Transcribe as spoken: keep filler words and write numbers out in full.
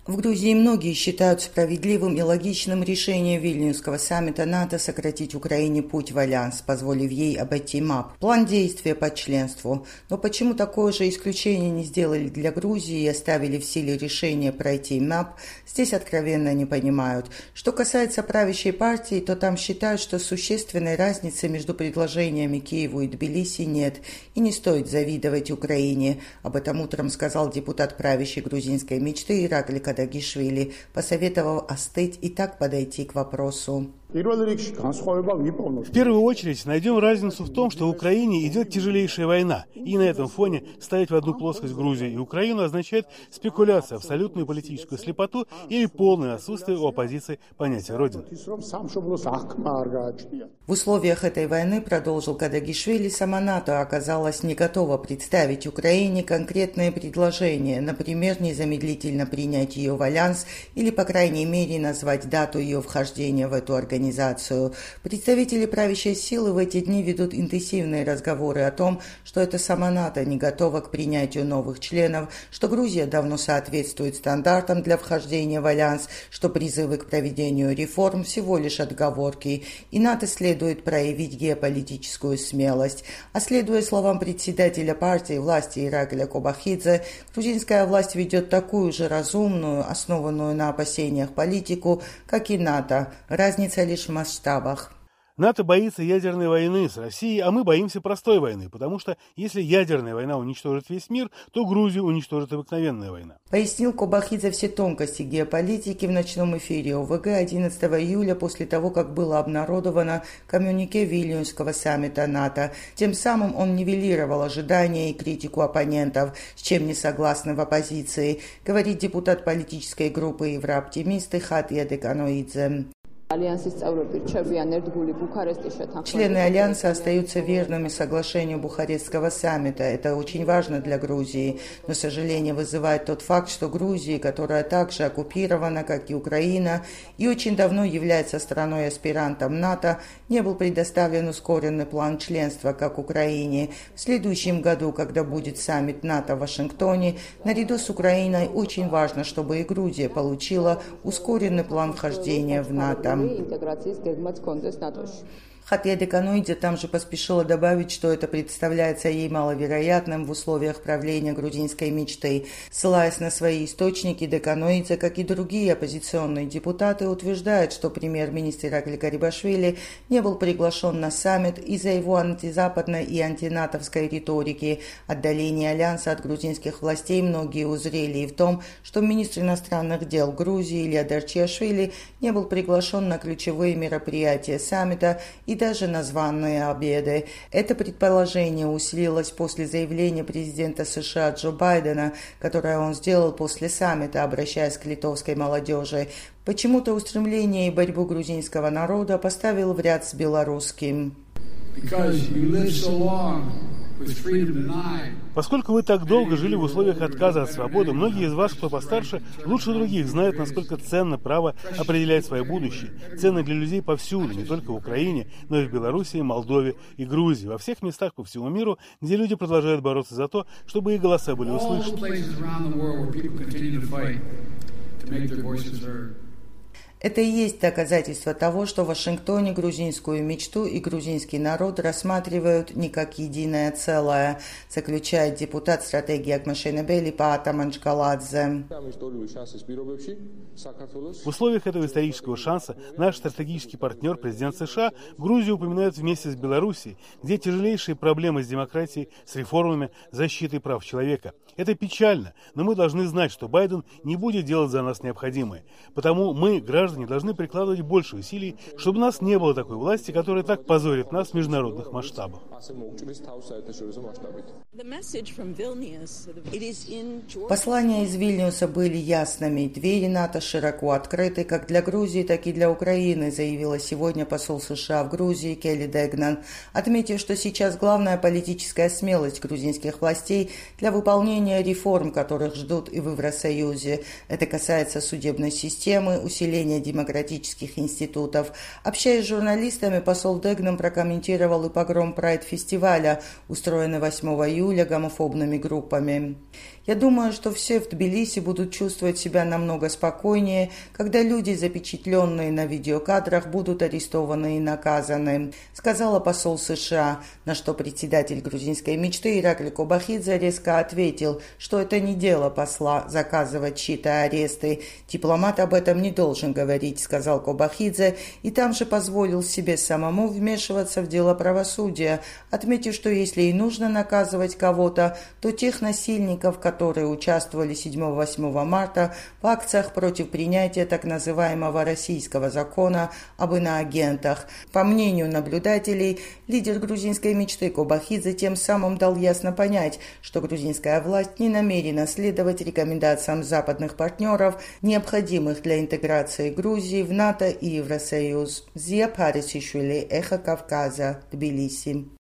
В Грузии многие считают справедливым и логичным решение Вильнюсского саммита НАТО сократить Украине путь в альянс, позволив ей обойти МАП. План действия по членству. Но почему такое же исключение не сделали для Грузии и оставили в силе решение пройти МАП, здесь откровенно не понимают. Что касается правящей партии, то там считают, что существенной разницы между предложениями Киеву и Тбилиси нет, и не стоит завидовать Украине. Об этом утром сказал депутат правящей грузинской мечты Иракли Кадагишвили, посоветовав остыть и так подойти к вопросу. В первую очередь найдем разницу в том, что в Украине идет тяжелейшая война, и на этом фоне ставить в одну плоскость Грузию и Украину означает спекуляцию, абсолютную политическую слепоту или полное отсутствие у оппозиции понятия Родины. В условиях этой войны, продолжил Кадагишвили, сама НАТО оказалась не готова представить Украине конкретные предложения, например, незамедлительно принять ее в альянс или, по крайней мере, назвать дату ее вхождения в эту организацию. Представители правящей силы в эти дни ведут интенсивные разговоры о том, что это сама НАТО не готова к принятию новых членов, что Грузия давно соответствует стандартам для вхождения в альянс, что призывы к проведению реформ всего лишь отговорки, и НАТО следует проявить геополитическую смелость. А следуя словам председателя партии власти Иракля Кобахидзе, грузинская власть ведет такую же разумную, основанную на опасениях политику, как и НАТО. Разница лишь в масштабах. НАТО боится ядерной войны с Россией, а мы боимся простой войны, потому что если ядерная война уничтожит весь мир, то Грузию уничтожит обыкновенная война. Пояснил Кобахидзе все тонкости геополитики в ночном эфире ОВГ одиннадцатого июля после того, как было обнародовано коммюнике Вильнюсского саммита НАТО. Тем самым он нивелировал ожидания и критику оппонентов, с чем не согласны в оппозиции, говорит депутат политической группы Еврооптимисты Хатья Деканоидзе. Члены Альянса остаются верными соглашению Бухарестского саммита. Это очень важно для Грузии. Но сожаление вызывает тот факт, что Грузия, которая также оккупирована, как и Украина, и очень давно является страной-аспирантом НАТО, не был предоставлен ускоренный план членства, как Украине. В следующем году, когда будет саммит НАТО в Вашингтоне, наряду с Украиной очень важно, чтобы и Грузия получила ускоренный план вхождения в НАТО. Хатья Деканоидзе там же поспешила добавить, что это представляется ей маловероятным в условиях правления грузинской мечты. Ссылаясь на свои источники, Деканоидзе, как и другие оппозиционные депутаты, утверждает, что премьер-министр Иракли Гарибашвили не был приглашен на саммит из-за его антизападной и антинатовской риторики. Отдаление альянса от грузинских властей многие узрели и в том, что министр иностранных дел Грузии Илья Дарчиашвили не был приглашен на ключевые мероприятия саммита и даже на званые обеды. Это предположение усилилось после заявления президента США Джо Байдена, которое он сделал после саммита, обращаясь к литовской молодежи. Почему-то устремление и борьбу грузинского народа поставил в ряд с белорусским. Поскольку вы так долго жили в условиях отказа от свободы, многие из вас, кто постарше, лучше других знают, насколько ценно право определять свое будущее. Ценно для людей повсюду, не только в Украине, но и в Белоруссии, Молдове и Грузии, во всех местах по всему миру, где люди продолжают бороться за то, чтобы их голоса были услышаны. Это и есть доказательство того, что в Вашингтоне грузинскую мечту и грузинский народ рассматривают не как единое целое, заключает депутат стратегии Акмашенебели Паата Манчкаладзе. В условиях этого исторического шанса наш стратегический партнер, президент США, Грузию упоминает вместе с Белоруссией, где тяжелейшие проблемы с демократией, с реформами, защитой прав человека. Это печально, но мы должны знать, что Байден не будет делать за нас необходимое. Потому мы, граждане, должны прикладывать больше усилий, чтобы у нас не было такой власти, которая так позорит нас в международных масштабах. Послания из Вильнюса были ясными. Двери НАТО широко открыты как для Грузии, так и для Украины, заявила сегодня посол США в Грузии Келли Дегнан, отметив, что сейчас главная политическая смелость грузинских властей для выполнения реформ, которых ждут и в Евросоюзе. Это касается судебной системы, усиления демократических институтов. Общаясь с журналистами, посол Дегнам прокомментировал и погром Прайд-фестиваля, устроенный восьмого июля гомофобными группами. «Я думаю, что все в Тбилиси будут чувствовать себя намного спокойнее, когда люди, запечатленные на видеокадрах, будут арестованы и наказаны», сказала посол США, на что председатель грузинской мечты Ираклий Кобахидзе резко ответил, что это не дело посла заказывать чьи-то аресты. «Дипломат об этом не должен говорить», сказал Кобахидзе, и там же позволил себе самому вмешиваться в дело правосудия, отметив, что если и нужно наказывать кого-то, то тех насильников, которые участвовали седьмого-восьмого марта в акциях против принятия так называемого российского закона об иноагентах. По мнению наблюдателей, лидер грузинской мечты Кобахидзе тем самым дал ясно понять, что грузинская власть не намерена следовать рекомендациям западных партнеров, необходимых для интеграции Грузии в НАТО и Евросоюз. Зия Парисишвили, Эхо Кавказа, Тбилиси.